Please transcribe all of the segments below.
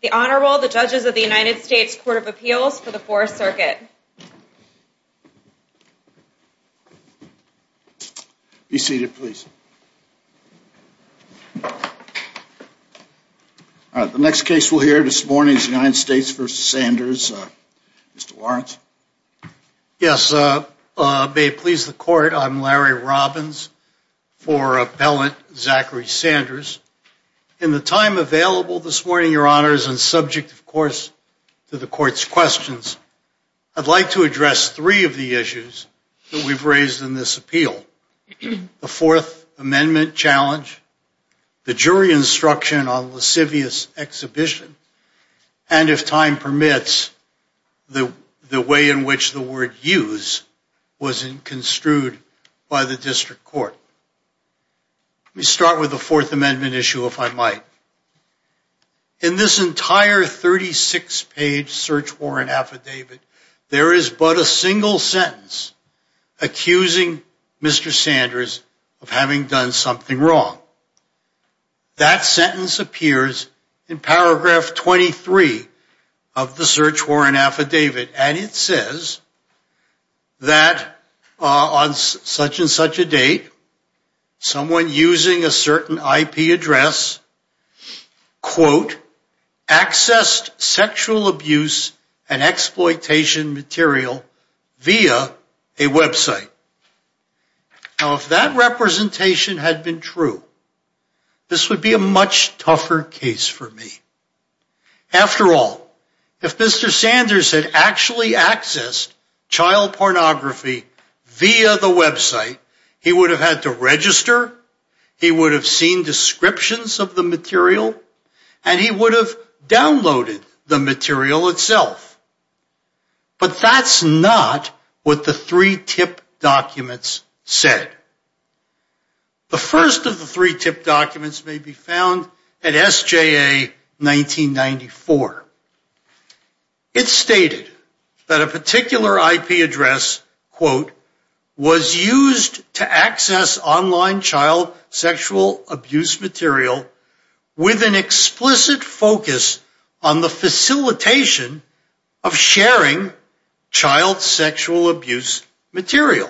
The Honorable, the Judges of the United States Court of Appeals for the Fourth Circuit. Be seated, please. All right, the next case we'll hear this morning is United States v. Sanders. Mr. Lawrence. Yes, may it please the Court, I'm Larry Robbins for Appellant Zachary Sanders. In the time available this morning, Your Honors, and subject, of course, to the Court's questions, I'd like to address three of the issues that we've raised in this appeal. The Fourth Amendment challenge, the jury instruction on lascivious exhibition, and if time permits, the way in which the word use was construed by the district court. Let me start with the Fourth Amendment issue, if I might. In this entire 36-page search warrant affidavit, there is but a single sentence accusing Mr. Sanders of having done something wrong. That sentence appears in paragraph 23 of the search warrant affidavit, and it says that on such and such a date, someone using a certain IP address, quote, accessed sexual abuse and exploitation material via a website. Now, if that representation had been true, this would be a much tougher case for me. After all, if Mr. Sanders had actually accessed child pornography via the website, he would have had to register, he would have seen descriptions of the material, and he would have downloaded the material itself. But that's not what the three tip documents said. The first of the three tip documents may be found at SJA 1994. It stated that a particular IP address, quote, was used to access online child sexual abuse material with an explicit focus on the facilitation of sharing child sexual abuse material.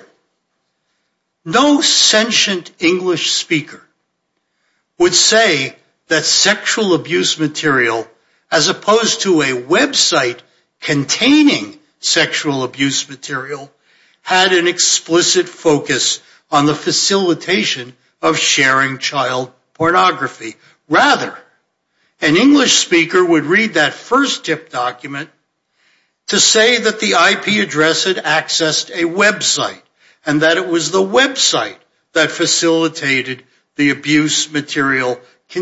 No sentient English speaker would say that sexual abuse material, as opposed to a website containing sexual abuse material, had an explicit focus on the facilitation of sharing child pornography. Rather, an English speaker would read that first tip document to say that the IP address had accessed a website and that it was the website that facilitated the abuse material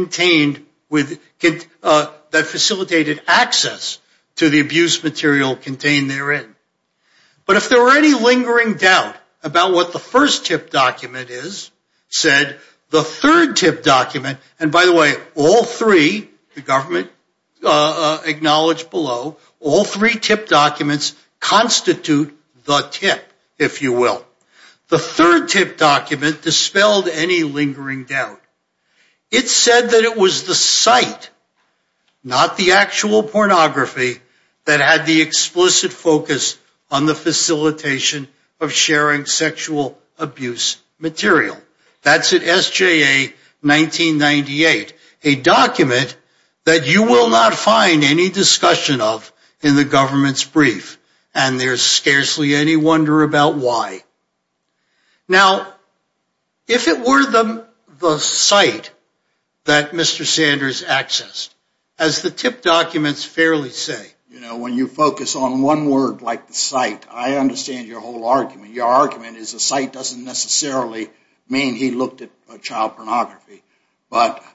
that facilitated access to the abuse material contained therein. But if there were any lingering doubt about what the first tip document said, the third tip document, and by the way, all three, the government acknowledged below, all three tip documents constitute the tip, if you will. The third tip document dispelled any lingering doubt. It said that it was the site, not the actual pornography, that had the explicit focus on the facilitation of sharing sexual abuse material. That's at SJA 1998, a document that you will not find any discussion of in the government's brief, and there's scarcely any wonder about why. Now, if it were the site that Mr. Sanders accessed, as the tip documents fairly say. You know, when you focus on one word like the site, I understand your whole argument. Your argument is the site doesn't necessarily mean he looked at child pornography. But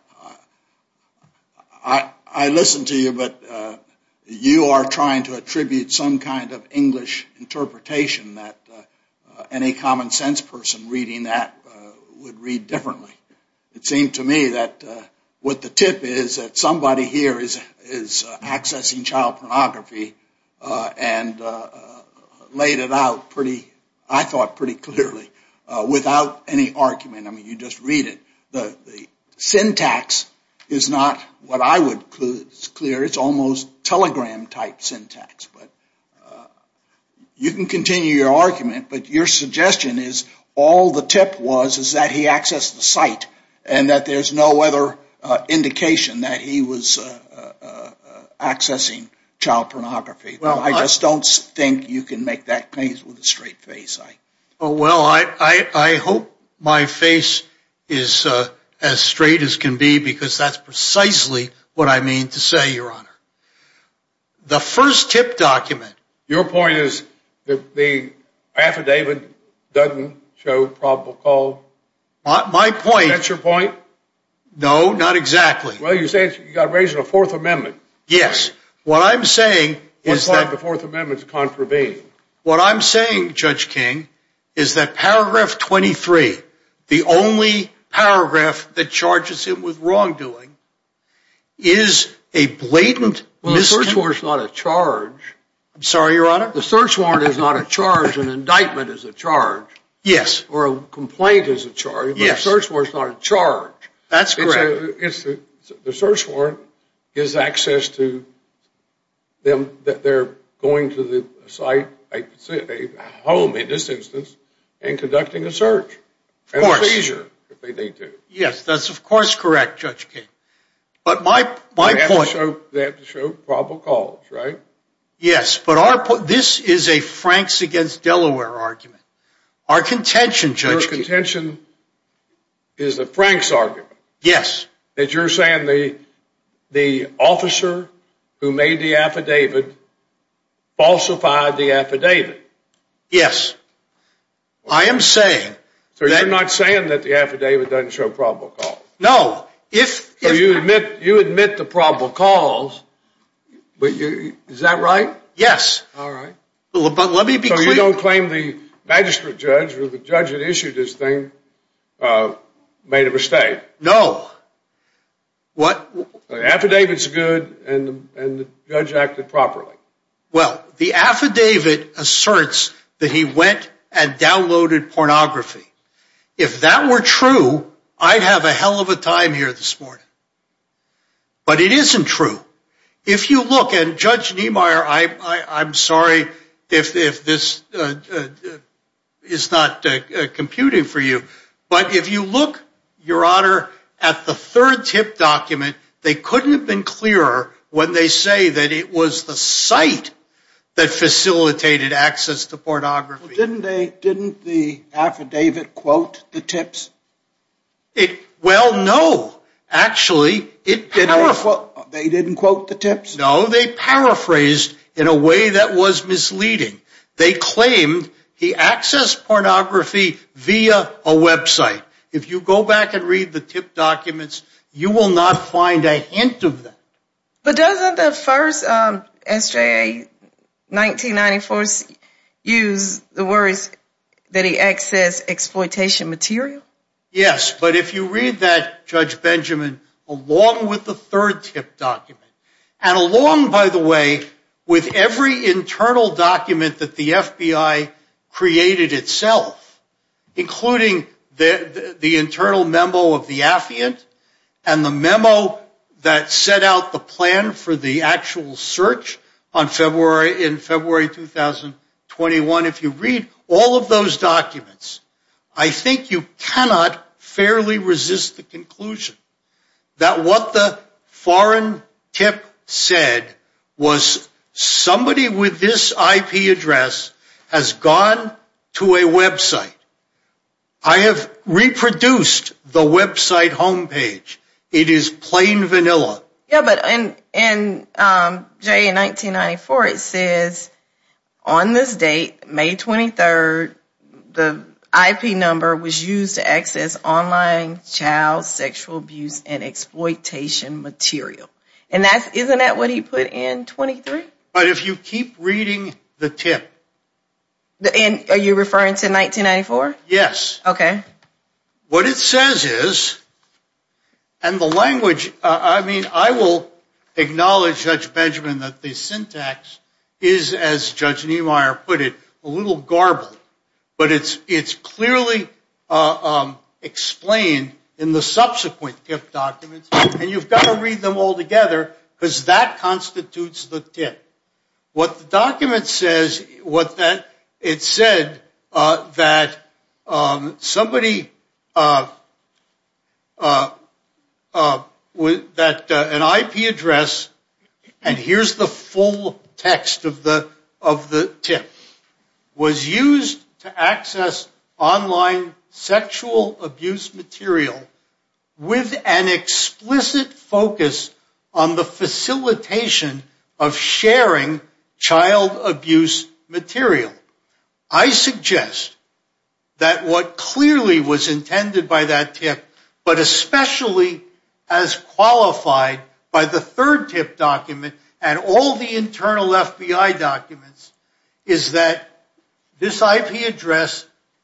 I listen to you, but you are trying to attribute some kind of English interpretation that any common sense person reading that would read differently. It seemed to me that what the tip is that somebody here is accessing child pornography and laid it out pretty clearly without any argument. I mean, you just read it. The syntax is not what I would clear. It's almost telegram-type syntax. But you can continue your argument, but your suggestion is all the tip was is that he accessed the site and that there's no other indication that he was accessing child pornography. Well, I just don't think you can make that case with a straight face. I hope my face is as straight as can be, because that's precisely what I mean to say, Your Honor. The first tip document. Your point is that the affidavit doesn't show probable cause? My point. That's your point? No, not exactly. Well, you say you got raised in the Fourth Amendment. Yes. What I'm saying is that... What part of the Fourth Amendment is contravened? What I'm saying, Judge King, is that paragraph 23, the only paragraph that charges him with wrongdoing, is a blatant... Well, the search warrant is not a charge. I'm sorry, Your Honor? The search warrant is not a charge. An indictment is a charge. Yes. Or a complaint is a charge. But yes. A search warrant is not a charge. That's correct. The search warrant gives access to them, that they're going to the site, a home in this instance, and conducting a search. Of course. And a seizure, if they need to. Yes, that's of course correct, Judge King. But my point... They have to show probable cause, right? Yes, but this is a Franks against Delaware argument. Our contention, Judge King... Your contention is the Franks argument? Yes. That you're saying the officer who made the affidavit falsified the affidavit? Yes. I am saying... So you're not saying that the affidavit doesn't show probable cause? No. So you admit the probable cause, but is that right? Yes. All right. But let me be clear. So you don't claim the magistrate judge or the judge that issued this thing made a mistake? No. What? The affidavit's good and the judge acted properly. Well, the affidavit asserts that he went and downloaded pornography. If that were true, I'd have a hell of a time here this morning. But it isn't true. If you look, and Judge Niemeyer, I'm sorry if this is not computing for you, but if you look, Your Honor, at the third tip document, they couldn't have been clearer when they say that it was the site that facilitated access to pornography. Well, didn't the affidavit quote the tips? Well, no. Actually, they didn't quote the tips? No, they paraphrased in a way that was misleading. They claimed he accessed pornography via a website. If you go back and read the tip documents, you will not find a hint of that. But doesn't the first SJA 1994 use the words that he accessed exploitation material? Yes, but if you read that, Judge Benjamin, along with the third tip document, and along, by the way, with every internal document that the FBI created itself, including the internal memo of the affiant and the memo that set out the plan for the actual search in February 2021, if you read all of those documents, I think you cannot fairly resist the conclusion that what the foreign tip said was somebody with this IP address has gone to a website. I have reproduced the website homepage. It is plain vanilla. Yeah, but in JA 1994, it says, on this date, May 23rd, the IP number was used to access online child sexual abuse and exploitation material. And isn't that what he put in 23? But if you keep reading the tip. And are you referring to 1994? Yes. Okay. What it says is, and the language, I will acknowledge, Judge Benjamin, that the syntax is, as Judge Niemeyer put it, a little garbled. But it's clearly explained in the subsequent tip documents, and you've got to read them all together because that constitutes the tip. What the document says, it said that somebody that an IP address, and here's the full text of the tip, was used to access online sexual abuse material with an explicit focus on the facilitation of sharing child abuse material. I suggest that what clearly was intended by that tip, but especially as qualified by the third tip document and all the internal FBI documents, is that this IP address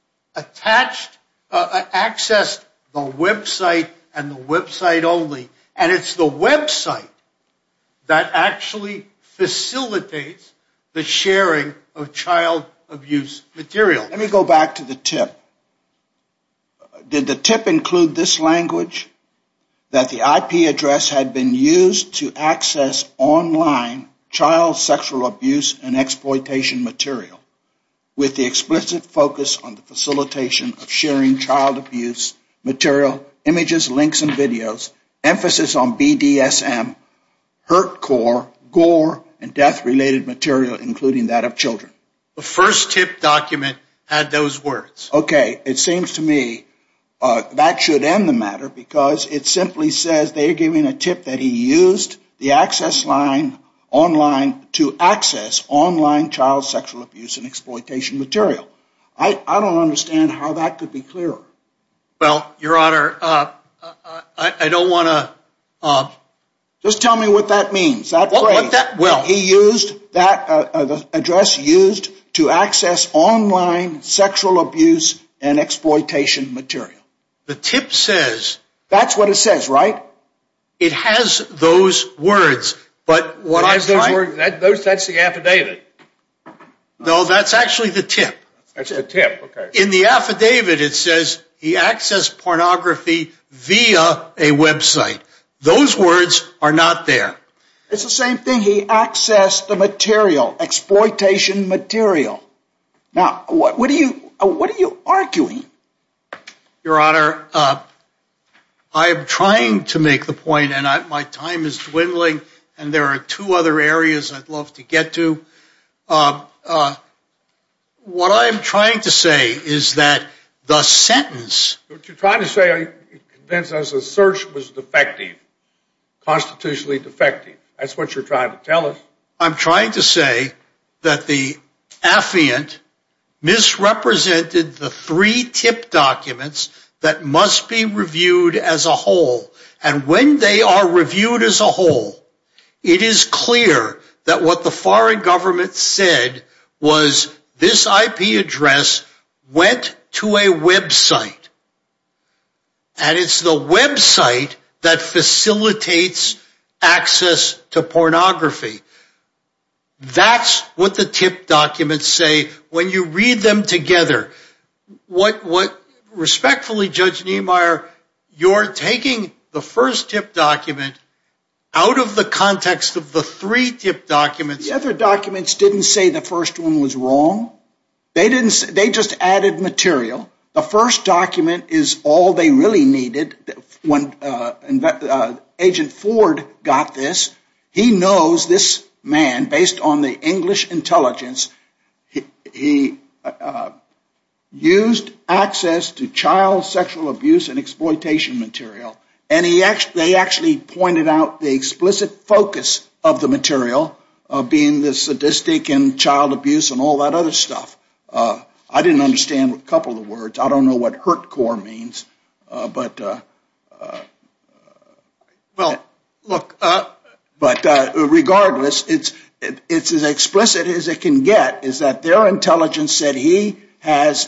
accessed the website and the website only. And it's the website that actually facilitates the sharing of child abuse material. Let me go back to the tip. Did the tip include this language? That the IP address had been used to access online child sexual abuse and exploitation material with the explicit focus on the facilitation of sharing child abuse material, images, links, and videos, emphasis on BDSM, hurtcore, gore, and death-related material, including that of children. The first tip document had those words. Okay, it seems to me that should end the matter because it simply says they're giving a tip that he used the access line online to access online child sexual abuse and exploitation material. I don't understand how that could be clearer. Well, Your Honor, I don't want to... Just tell me what that means, that phrase. He used that, the address used to access online sexual abuse and exploitation material. The tip says... That's what it says, right? It has those words, but what I'm trying... That's the affidavit. No, that's actually the tip. That's the tip, okay. In the affidavit, it says he accessed pornography via a website. Those words are not there. It's the same thing. He accessed the material, exploitation material. Now, what are you arguing? Your Honor, I am trying to make the point, and my time is dwindling, and there are two other areas I'd love to get to. What I am trying to say is that the sentence... What you're trying to say, convince us the search was defective, constitutionally defective. That's what you're trying to tell us. I'm trying to say that the affiant misrepresented the three tip documents that must be reviewed as a whole. And when they are reviewed as a whole, it is clear that what the foreign government said was this IP address went to a website. And it's the website that facilitates access to pornography. That's what the tip documents say when you read them together. Respectfully, Judge Niemeyer, you're taking the first tip document out of the context of the three tip documents. The other documents didn't say the first one was wrong. They just added material. The first document is all they really needed. When Agent Ford got this, he knows this man, based on the English intelligence, he used access to child sexual abuse and exploitation material. And they actually pointed out the explicit focus of the material, being the sadistic and child abuse and all that other stuff. I didn't understand a couple of the words. I don't know what hurtcore means, but regardless, it's as explicit as it can get. Is that their intelligence said he has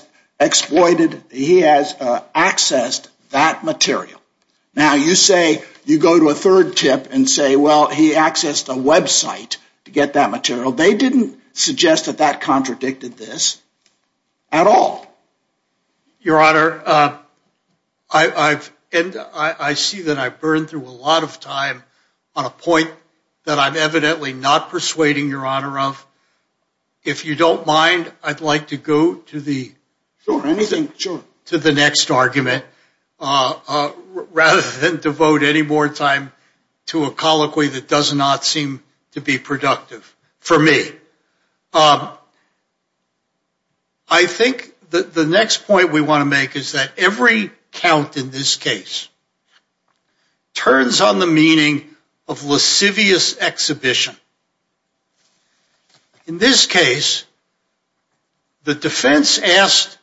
accessed that material. Now you say you go to a third tip and say, well, he accessed a website to get that material. They didn't suggest that contradicted this at all. Your Honor, I've and I see that I burned through a lot of time on a point that I'm evidently not persuading Your Honor of. If you don't mind, I'd like to go to the to the next argument, rather than devote any more time to a colloquy that does not seem to be productive for me. I think that the next point we want to make is that every count in this case turns on the meaning of lascivious exhibition. In this case, the defense asked,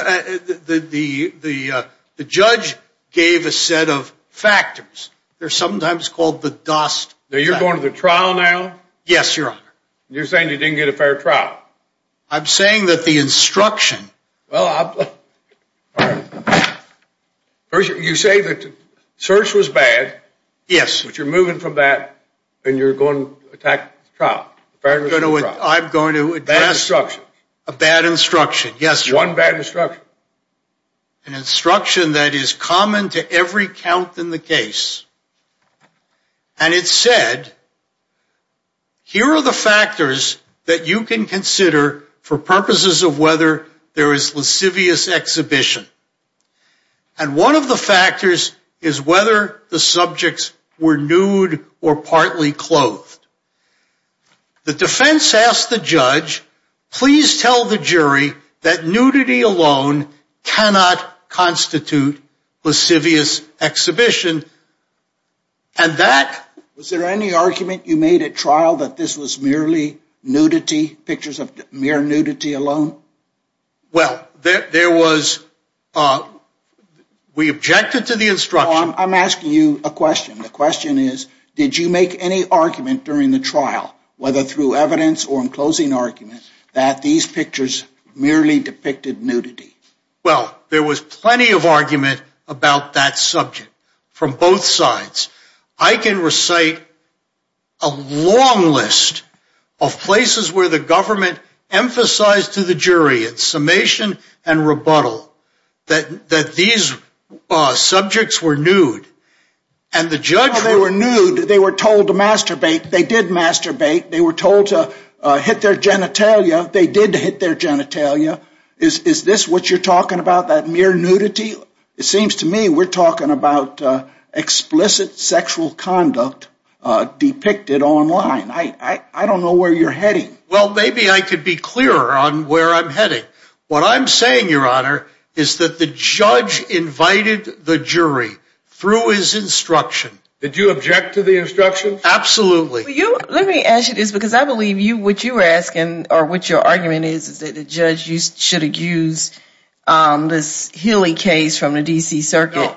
the judge gave a set of factors. They're sometimes called the DOST. Now, you're going to the trial now? Yes, Your Honor. You're saying you didn't get a fair trial? I'm saying that the instruction. Well, all right. First, you say that the search was bad. Yes. But you're moving from that, and you're going to attack the trial. I'm going to address bad instruction. A bad instruction. Yes, Your Honor. One bad instruction. An instruction that is common to every count in the case. And it said, here are the factors that you can consider for purposes of whether there is lascivious exhibition. And one of the factors is whether the subjects were nude or partly clothed. The defense asked the judge, please tell the jury that nudity alone cannot constitute lascivious exhibition. And that... Was there any argument you made at trial that this was merely nudity, pictures of mere nudity alone? Well, there was... we objected to the instruction. No, I'm asking you a question. The question is, did you make any argument during the trial, whether through evidence or in closing argument, that these pictures merely depicted nudity? Well, there was plenty of argument about that subject from both sides. I can recite a long list of places where the government emphasized to the jury in summation and rebuttal that these subjects were nude. And the judge... No, they were nude. They were told to masturbate. They did masturbate. They were told to hit their genitalia. They did hit their genitalia. Is this what you're talking about, that mere nudity? It seems to me we're talking about explicit sexual conduct depicted online. I don't know where you're heading. Well, maybe I could be clearer on where I'm heading. What I'm saying, Your Honor, is that the judge invited the jury through his instruction. Did you object to the instructions? Absolutely. Let me ask you this, because I believe what you were asking, or what your argument is that the judge should have used this Healy case from the D.C. Circuit.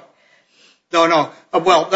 No. Well,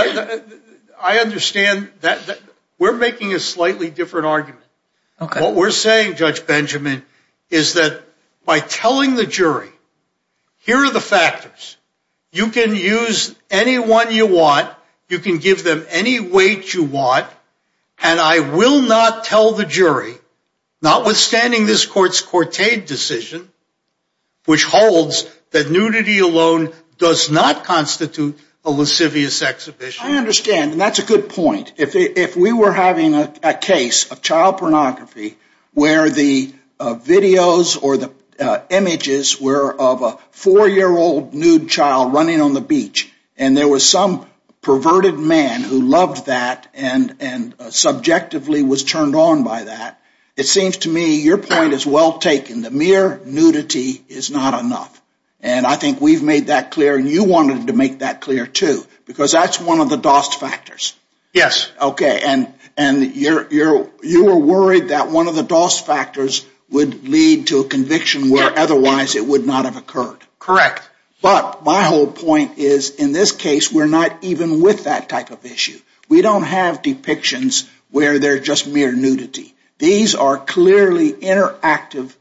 I understand that we're making a slightly different argument. Okay. What we're saying, Judge Benjamin, is that by telling the jury, here are the factors. You can use any one you want. You can give them any weight you want. And I will not tell the jury, notwithstanding this court's Courtaid decision, which holds that nudity alone does not constitute a lascivious exhibition. I understand, and that's a good point. If we were having a case of child pornography where the videos or the images were of a 4-year-old nude child running on the beach, and there was some perverted man who loved that and subjectively was turned on by that, it seems to me your point is well taken. The mere nudity is not enough. And I think we've made that clear, and you wanted to make that clear too, because that's one of the DOST factors. Yes. Okay, and you were worried that one of the DOST factors would lead to a conviction where otherwise it would not have occurred. Correct. But my whole point is, in this case, we're not even with that type of issue. We don't have depictions where they're just mere nudity. These are clearly interactive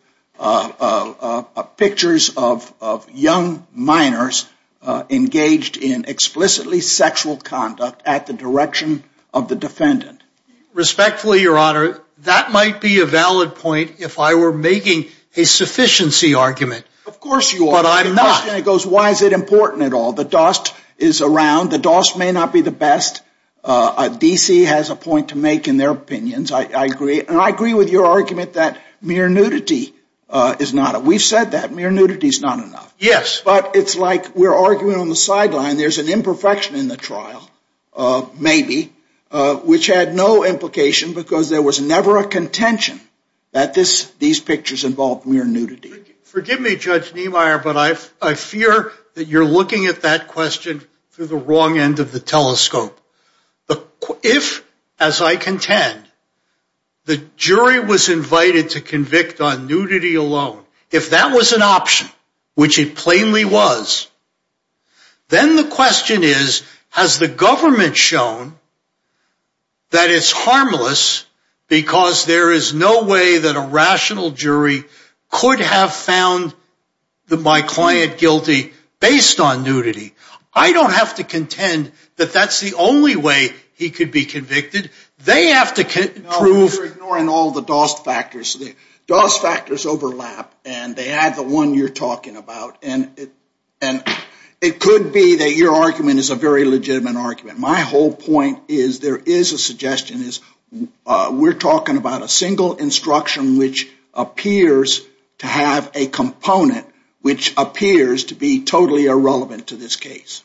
pictures of young minors engaged in explicitly sexual conduct at the direction of the defendant. Respectfully, Your Honor, that might be a valid point if I were making a sufficiency argument. Of course you are. But I'm not. The question goes, why is it important at all? The DOST is around. The DOS may not be the best. DC has a point to make in their opinions. I agree. And I agree with your argument that mere nudity is not. We've said that. Mere nudity is not enough. Yes. But it's like we're arguing on the sideline. There's an imperfection in the trial, maybe, which had no implication because there was never a contention that these pictures involved mere nudity. Forgive me, Judge Niemeyer, but I fear that you're looking at that question through the wrong end of the telescope. If, as I contend, the jury was invited to convict on nudity alone, if that was an option, which it plainly was, then the question is, has the government shown that it's harmless because there is no way that a rational jury could have found my client guilty based on nudity? I don't have to contend that that's the only way he could be convicted. They have to prove... You're ignoring all the DOS factors. The DOS factors overlap, and they have the one you're talking about. And it could be that your argument is a very legitimate argument. My whole point is there is a suggestion is we're talking about a single instruction which appears to have a component which appears to be totally irrelevant to this case.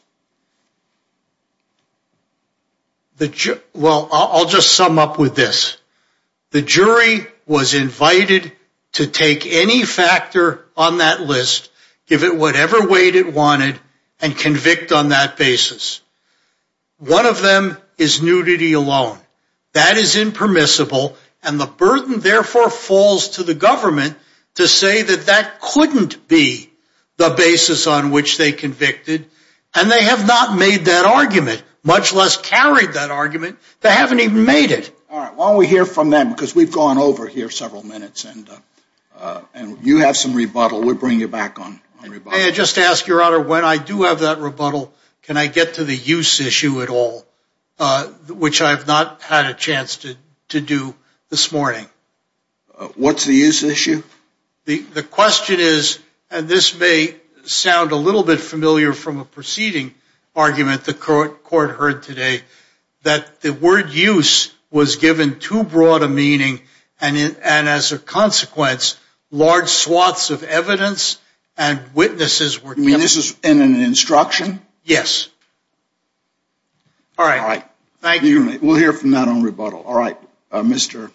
Well, I'll just sum up with this. The jury was invited to take any factor on that list, give it whatever weight it wanted, and convict on that basis. One of them is nudity alone. That is impermissible, and the burden therefore falls to the government to say that that couldn't be the basis on which they convicted, and they have not made that argument, much less carried that argument. They haven't even made it. All right, why don't we hear from them, because we've gone over here several minutes, and you have some rebuttal. We'll bring you back on rebuttal. May I just ask, Your Honor, when I do have that rebuttal, can I get to the use issue at all, which I have not had a chance to do this morning? What's the use issue? The question is, and this may sound a little bit familiar from a preceding argument the court heard today, that the word use was given too broad a meaning, and as a consequence, large swaths of evidence and witnesses were kept. You mean this is in an instruction? Yes. All right. All right. Thank you. We'll hear from that on rebuttal. All right, Mr.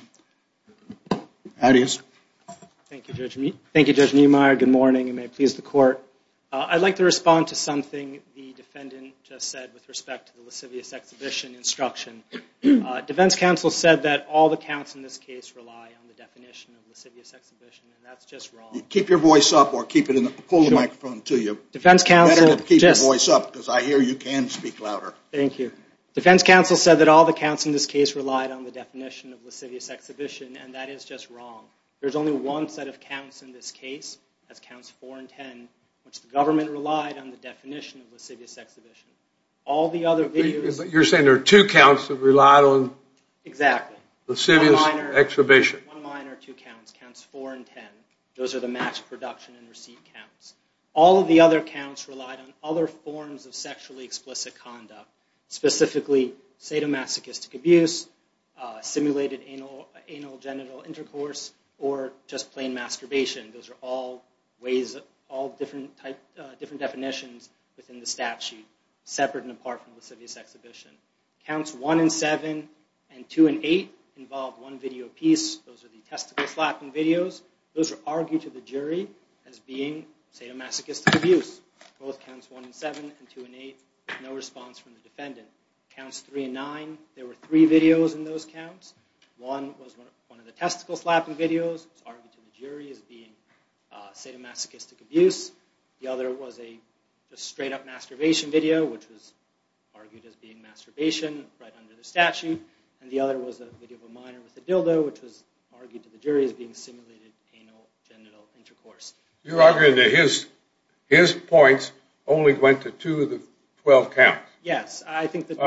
Adias. Thank you, Judge Niemeyer. Good morning, and may it please the court. I'd like to respond to something the defendant just said with respect to the lascivious exhibition instruction. Defense counsel said that all the counts in this case rely on the definition of lascivious exhibition, and that's just wrong. Keep your voice up, or keep it pull the microphone to you. Defense counsel, better to keep your voice up, because I hear you can speak louder. Thank you. Defense counsel said that all the counts in this case relied on the definition of lascivious exhibition, and that is just wrong. There's only one set of counts in this case, that's counts 4 and 10, which the government relied on the definition of lascivious exhibition. All the other videos... You're saying there are two counts that relied on exactly lascivious exhibition. One minor, two counts, counts 4 and 10. Those are the match production and receipt counts. All of the other counts relied on other forms of sexually explicit conduct, specifically sadomasochistic abuse, simulated anal genital intercourse, or just plain masturbation. Those are all ways, all different definitions within the statute, separate and apart from lascivious exhibition. Counts 1 and 7 and 2 and 8 involved one video apiece. Those are the testicle slapping videos. Those are argued to the jury as being sadomasochistic abuse. Both counts 1 and 7 and 2 and 8 with no response from the defendant. Counts 3 and 9, there were 3 videos in those counts. One was one of the testicle slapping videos. It was argued to the jury as being sadomasochistic abuse. The other was a just straight up masturbation video, which was argued as being masturbation right under the statute. And the other was a video of a minor with a dildo, which was argued to the jury as being simulated anal genital intercourse. You're arguing that his points only went to 2 of the 12 counts. Yes, I think that...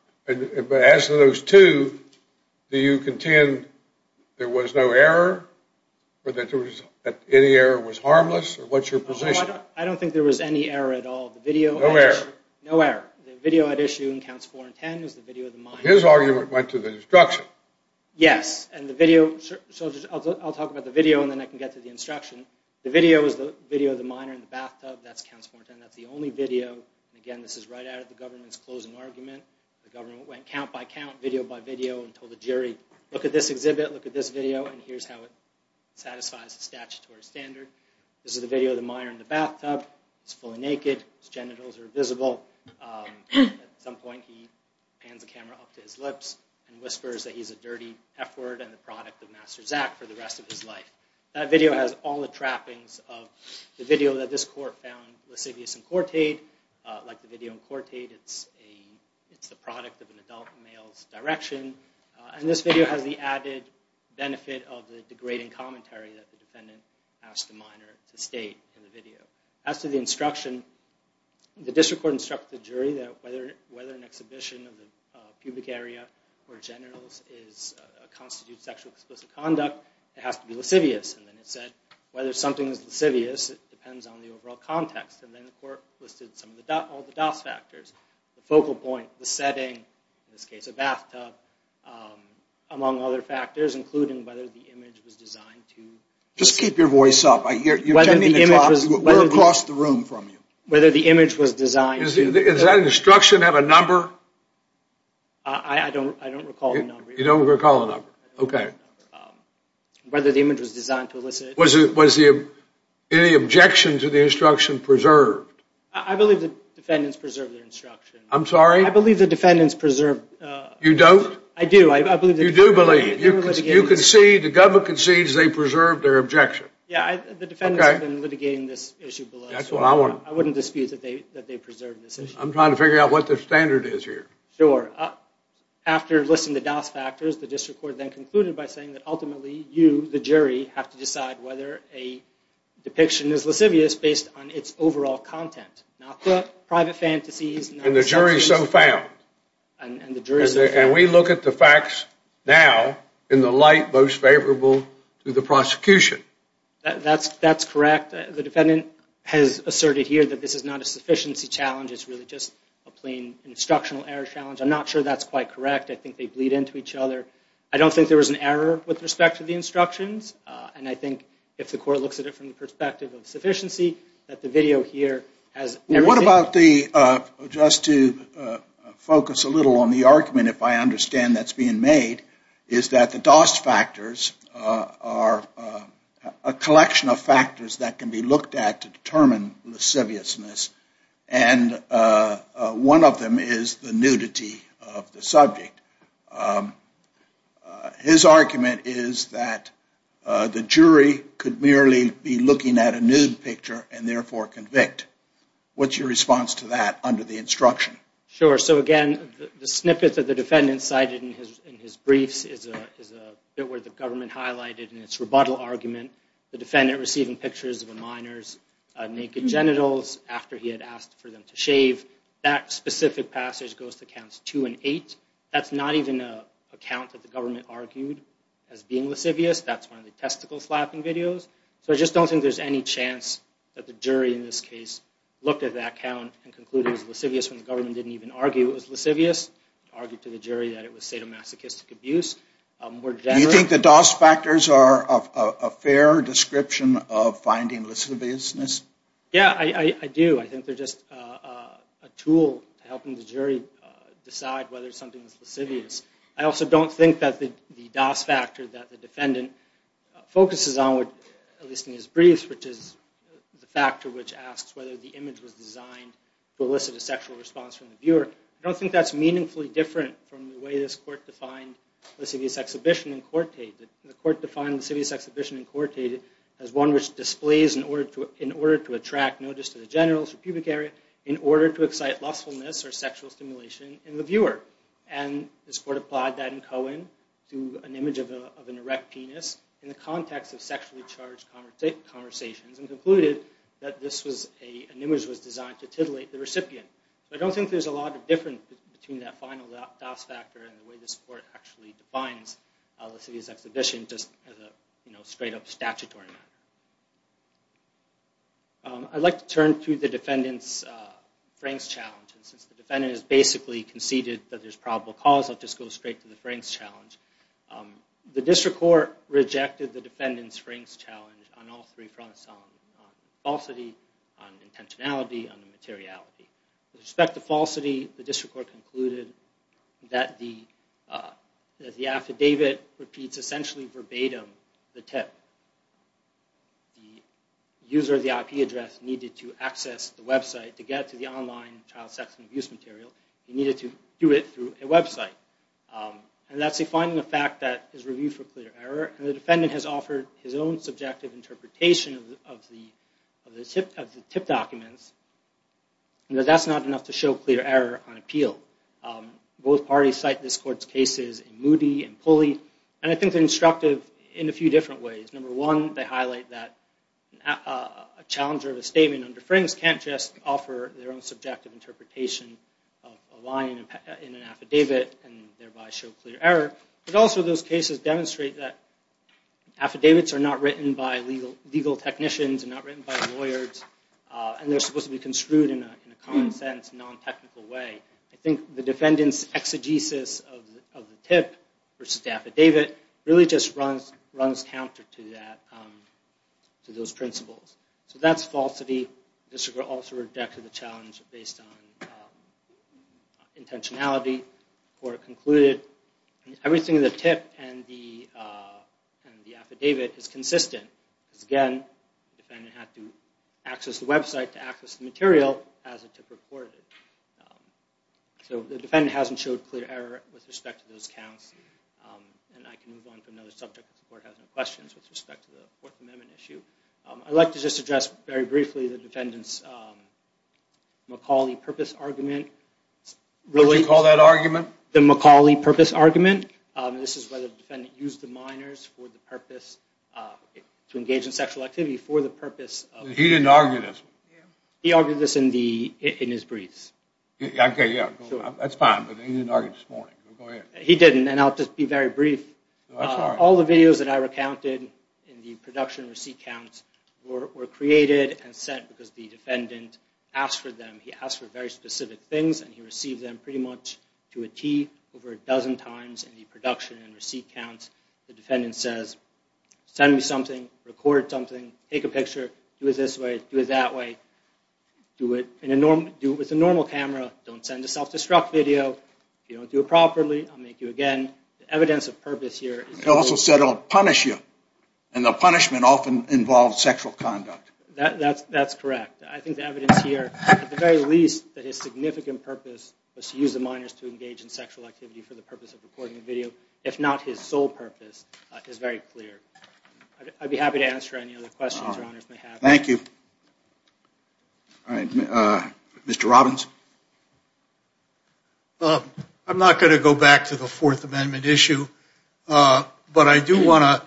But as to those 2, do you contend there was no error, or that any error was harmless, or what's your position? I don't think there was any error at all. The video... No error. No error. The video at issue in counts 4 and 10 is the video of the minor. His argument went to the instruction. Yes, and the video, so I'll talk about the video and then I can get to the instruction. The video is the video of the minor in the bathtub. That's counts 4 and 10. That's the only video. And again, this is right out of the government's closing argument. The government went count by count, video by video, and told the jury, look at this exhibit, look at this video, and here's how it satisfies the statutory standard. This is the video of the minor in the bathtub. He's fully naked. His genitals are visible. At some point, he pans the camera up to his lips and whispers that he's a dirty F word and the product of Master Zach for the rest of his life. That video has all the trappings of the video that this court found lascivious in Courtade. Like the video in Courtade, it's the product of an adult male's direction. And this video has the added benefit of the degrading commentary that the defendant asked the minor to state in the video. As to the instruction, the district court instructed the jury that whether an exhibition of the pubic area or genitals constitutes sexually explicit conduct, it has to be lascivious. And then it said whether something is lascivious, it depends on the overall context. And then the court listed some of all the DOS factors, the focal point, the setting, in this case a bathtub, among other factors, including whether the image was designed to... Just keep your voice up. You're tending to talk. We're across the room from you. Whether the image was designed to... Does that instruction have a number? I don't recall the number. You don't recall the number? Okay. Whether the image was designed to elicit... Was any objection to the instruction preserved? I believe the defendants preserved their instruction. I'm sorry? I believe the defendants preserved... You don't? I do. I believe you do believe. You concede, the government concedes they preserved their objection. Yeah, the defendants have been litigating this issue below. That's what I want. I wouldn't dispute that they preserved this issue. I'm trying to figure out what the standard is here. Sure. After listing the DOS factors, the district court then concluded by saying that ultimately you, the jury, have to decide whether a depiction is lascivious based on its overall content, not the private fantasies. And the jury so found. And the jury so found. And we look at the facts now in the light most favorable to the prosecution. That's correct. The defendant has asserted here that this is not a sufficiency challenge. It's really just a plain instructional error challenge. I'm not sure that's quite correct. I think they bleed into each other. I don't think there was an error with respect to the instructions. And I think if the court looks at it from the perspective of sufficiency, that the video here has everything. What about just to focus a little on the argument, if I understand that's being made, is that the DOS factors are a collection of factors that can be looked at to determine lasciviousness. And one of them is the nudity of the subject. His argument is that the jury could merely be looking at a nude picture and therefore convict. What's your response to that under the instruction? Sure. So again, the snippet that the defendant cited in his briefs is a bit where the government highlighted in its rebuttal argument the defendant receiving pictures of a minor's naked genitals after he had asked for them to shave. That specific passage goes to counts 2 and 8. That's not even a count that the government argued as being lascivious. That's one of the testicle slapping videos. So I just don't think there's any chance that the jury in this case looked at that count and concluded it was lascivious when the government didn't even argue it was lascivious. It argued to the jury that it was sadomasochistic abuse. Do you think the DOS factors are a fair description of finding lasciviousness? Yeah, I do. I think they're just a tool to helping the jury decide whether something is lascivious. I also don't think that the DOS factor that the defendant focuses on, at least in his briefs, which is the factor which asks whether the image was designed to elicit a sexual response from the viewer, I don't think that's meaningfully different from the way this court defined lascivious exhibition in Courtade. The court defined lascivious exhibition in Courtade as one which displays in order to attract notice to the genitals or pubic area in order to excite lustfulness or sexual stimulation in the viewer. And this court applied that in Cohen to an image of an erect penis in the context of sexually charged conversations and concluded that this was an image was designed to titillate the recipient. So I don't think there's a lot of difference between that final DOS factor and the way this court actually defines lascivious exhibition just as a straight-up statutory matter. I'd like to turn to the defendant's Frank's challenge. And since the defendant has basically conceded that there's probable cause, I'll just go straight to the Frank's challenge. The district court rejected the defendant's Frank's challenge on all three fronts, on falsity, on intentionality, on the materiality. With respect to falsity, the district court concluded that the affidavit repeats essentially verbatim the tip. The user of the IP address needed to access the website to get to the online child sex and abuse material. He needed to do it through a website. And that's a finding of fact that is reviewed for clear error, and the defendant has offered his own subjective interpretation of the tip documents, and that's not enough to show clear error on appeal. Both parties cite this court's cases in Moody and Pulley, and I think they're instructive in a few different ways. Number one, they highlight that a challenger of a statement under Frank's can't just offer their own subjective interpretation of a line in an affidavit and thereby show clear error. But also those cases demonstrate that affidavits are not written by legal technicians and not written by lawyers, and they're supposed to be construed in a common sense, non-technical way. I think the defendant's exegesis of the tip versus the affidavit really just runs counter to that, to those principles. So that's falsity. The district court also rejected the challenge based on intentionality. The court concluded everything in the tip and the affidavit is consistent, because again, the defendant had to access the website to access the material as the tip reported it. So the defendant hasn't showed clear error with respect to those counts, and I can move on to another subject if the court has no questions with respect to the Fourth Amendment issue. I'd like to just address very briefly the defendant's Macaulay purpose argument. What do you call that argument? The Macaulay purpose argument. This is whether the defendant used the minors for the purpose to engage in sexual activity for the purpose of... He didn't argue this one. He argued this in his briefs. Okay, yeah, Sure. That's fine, but he didn't argue this morning. Go ahead. He didn't, and I'll just be very brief. That's all right. All the videos that I recounted in the production receipt counts were created and sent because the defendant asked for them. He asked for very specific things, and he received them pretty much to a T over a dozen times in the production and receipt counts. The defendant says, send me something, record something, take a picture, do it this way, do it that way. Do it with a normal camera. Don't send a self-destruct video. If you don't do it properly, I'll make you again. The evidence of purpose here is... It also said I'll punish you, and the punishment often involves sexual conduct. That's correct. I think the evidence here, at the very least, that his significant purpose was to use the minors to engage in sexual activity for the purpose of recording the video, if not his sole purpose, is very clear. I'd be happy to answer any other questions Your Honors may have. Thank you. All right, Mr. Robbins. I'm not going to go back to the Fourth Amendment issue, but I do want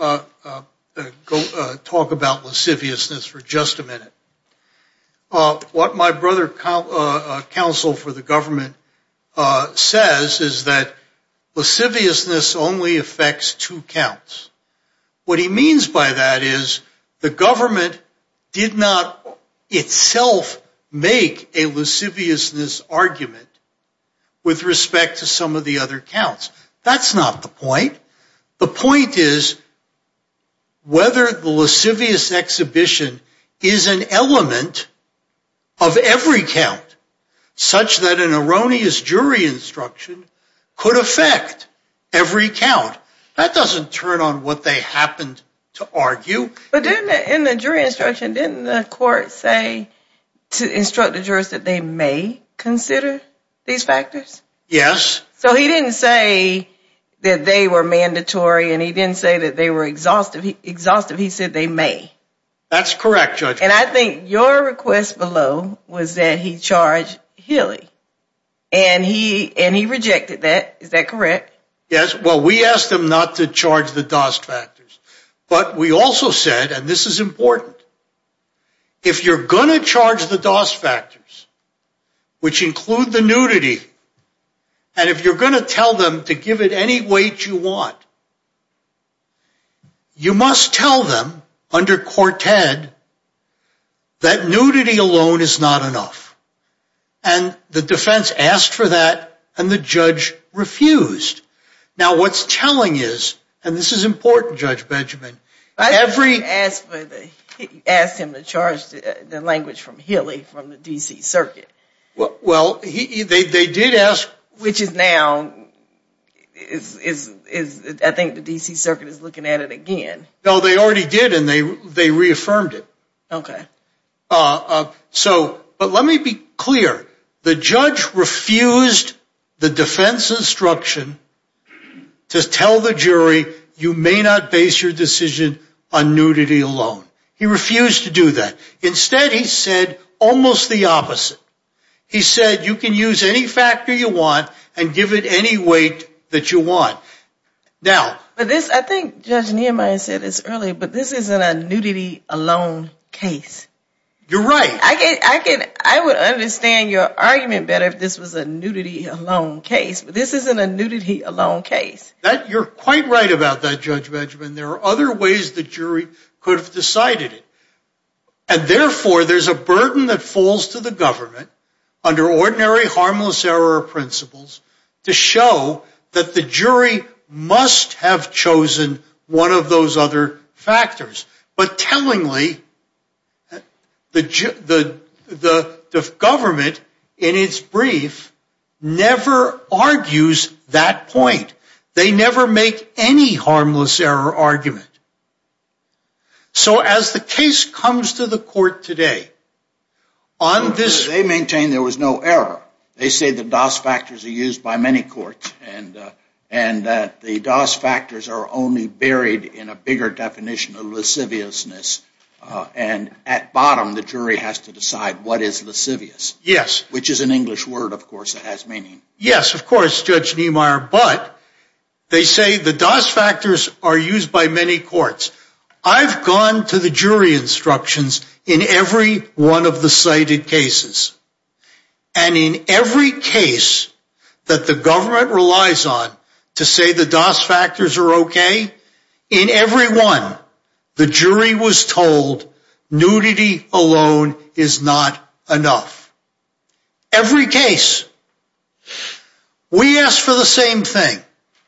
to talk about lasciviousness for just a minute. What my brother counsel for the government says is that lasciviousness only affects 2 counts. What he means by that is the government did not itself make a lasciviousness argument with respect to some of the other counts. That's not the point. The point is whether the lascivious exhibition is an element of every count, such that an erroneous jury instruction could affect every count. That doesn't turn on what they happened to argue. But in the jury instruction, didn't the court say to instruct the jurors that they may consider these factors? Yes. So he didn't say that they were mandatory, and he didn't say that they were exhaustive. He said they may. That's correct, Judge. And I think your request below was that he charge Healy, and he rejected that. Is that correct? Yes. Well, we asked him not to charge the DOST factors, but we also said, and this is important, if you're going to charge the DOST factors, which include the nudity, and if you're going to tell them to give it any weight you want, you must tell them under Corted that nudity alone is not enough. And the defense asked for that, and the judge refused. Now, what's telling is, and this is important, Judge Benjamin, asked him to charge the language from Healy from the D.C. Circuit. Well, they did ask, which is now is I think the D.C. Circuit is looking at it again. No, they already did, and they reaffirmed it. Okay. But let me be clear. The judge refused the defense instruction to tell the jury, you may not base your decision on nudity alone. He refused to do that. Instead, he said almost the opposite. He said you can use any factor you want and give it any weight that you want. Now, but this, I think Judge Nehemiah said this earlier, but this isn't a nudity alone case. You're right. I would understand your argument better if this was a nudity alone case, but this isn't a nudity alone case. You're quite right about that, Judge Benjamin. There are other ways the jury could have decided it. And therefore, there's a burden that falls to the government under ordinary harmless error principles to show that the jury must have chosen one of those other factors. But tellingly, the government, in its brief, never argues that point. They never make any harmless error argument. So as the case comes to the court today, on this... They maintain there was no error. They say the DOS factors are used by many courts, and that the DOS factors are only buried in a bigger definition of lasciviousness. And at bottom, the jury has to decide what is lascivious. Yes. Which is an English word, of course, that has meaning. Yes, of course, Judge Niemeyer, but they say the DOS factors are used by many courts. I've gone to the jury instructions in every one of the cited cases. And in every case that the government relies on to say the DOS factors are okay, in every one, the jury was told nudity alone is not enough. Every case. We asked for the same thing.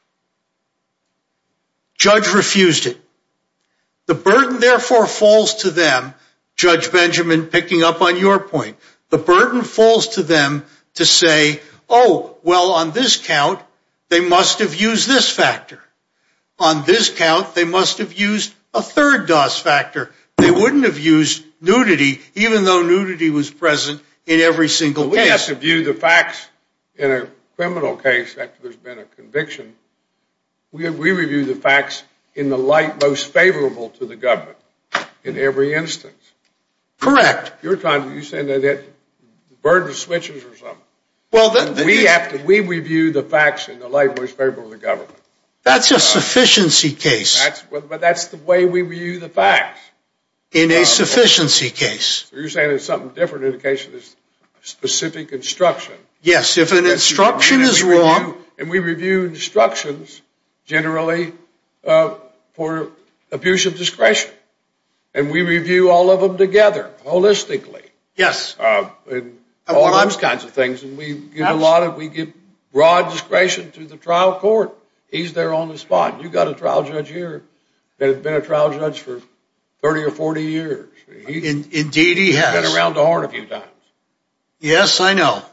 Judge refused it. The burden, therefore, falls to them, Judge Benjamin, picking up on your point. The burden falls to them to say, oh, well, on this count, they must have used this factor. On this count, they must have used a third DOS factor. They wouldn't have used nudity, even though nudity was present in every single case. We have to view the facts in a criminal case after there's been a conviction. We review the facts in the light most favorable to the government in every instance. Correct. You're saying that the burden switches or something. Well, we review the facts in the light most favorable to the government. That's a sufficiency case. But that's the way we review the facts. In a sufficiency case. So you're saying it's something different in the case of this specific instruction. Yes, if an instruction is wrong. And we review instructions generally for abuse of discretion. And we review all of them together, holistically. Yes. And all those kinds of things. And we give broad discretion to the trial court. He's there on the spot. You've got a trial judge here that has been a trial judge for 30 or 40 years. Indeed he has. He's been around the horn a few times. Yes, I know.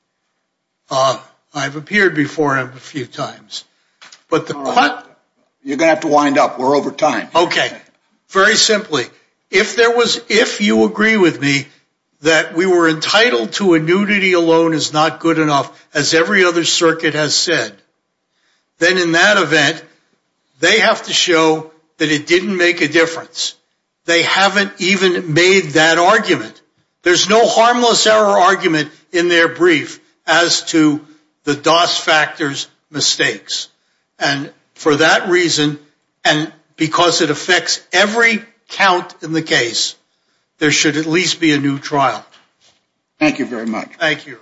I've appeared before him a few times. But you're going to have to wind up. We're over time. Okay. Very simply, if you agree with me that we were entitled to a nudity alone is not good enough, as every other circuit has said, then in that event, they have to show that it didn't make a difference. They haven't even made that argument. There's no harmless error argument in their brief as to the DOS factors mistakes. And for that reason, and because it affects every count in the case, there should at least be a new trial. Thank you very much. Thank you.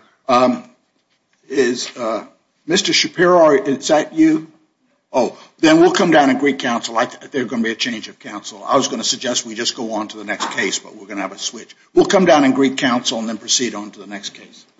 Mr. Shapiro, is that you? Oh, then we'll come down and Greek counsel. There's going to be a change of counsel. I was going to suggest we just go on to the next case, but we're going to have a switch. We'll come down and Greek counsel and then proceed on to the next case.